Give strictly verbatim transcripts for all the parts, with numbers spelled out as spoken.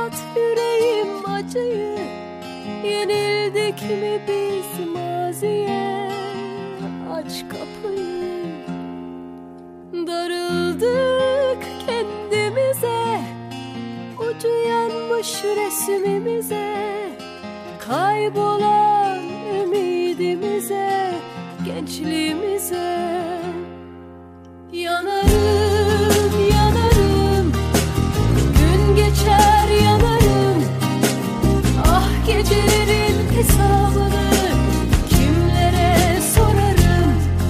tat yüreğim acıyı. Yenildik mi biz maziye? Aç kapıyı. Darıldık kendimize, ucu yanmış resmimize, kaybolan ümidimize, gençliğimize. Yanarım, yanarım, gün geçer yanarım. Ah, gecelerin hesabını kimlere sorarım?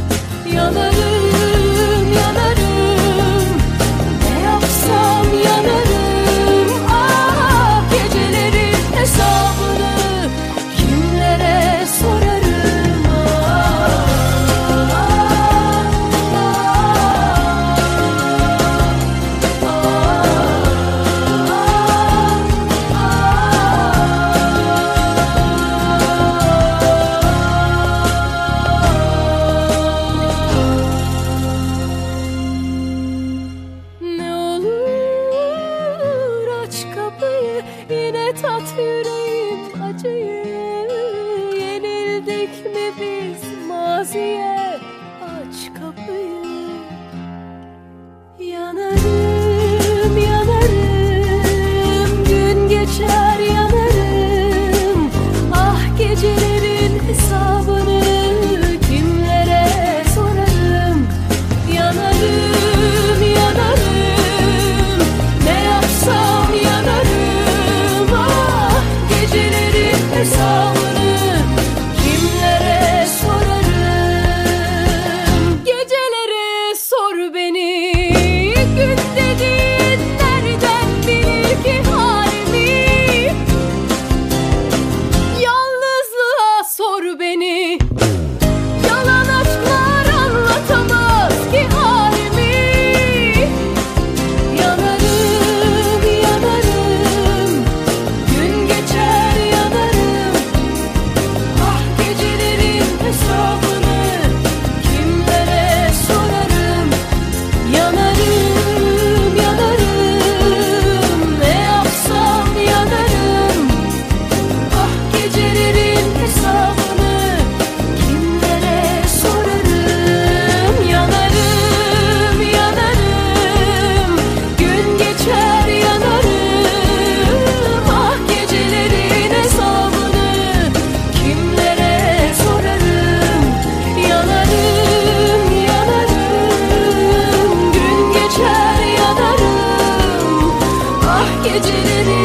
Yanarım, yanarım, ne yapsam yanarım. Ah, gecelerin hesabını kimlere sorarım? Yine tat yüreğim acıyı. Yenildik mi biz maziye? Aç kapıyı. Yanarım, yanarım, gün geçer yanarım. Ah, gecelerin hesabını kimlere sorarım? Yanarım, yanarım, ne yapsam yanarım. Ah, gecelerin hesabını kimlere sorarım? Gecelere sor beni, gün dediğin nereden bilir ki halimi? Yalnızlığa sor beni, yalan aşklar anlatamaz ki halimi. Yanarım, yanarım, gün geçer yanarım. Ah, gecelerin hesabını kimlere sorarım? Yanarım, yanarım, ne yapsam yanarım. Ah, gecelerin hesabını kimlere sorarım? Yanarım, yanarım, gün geçer yanarım. Ah, gecelerin hesabını kimlere sorarım? Yanarım, yanarım, gün geçer yanarım. Ah, gecelerin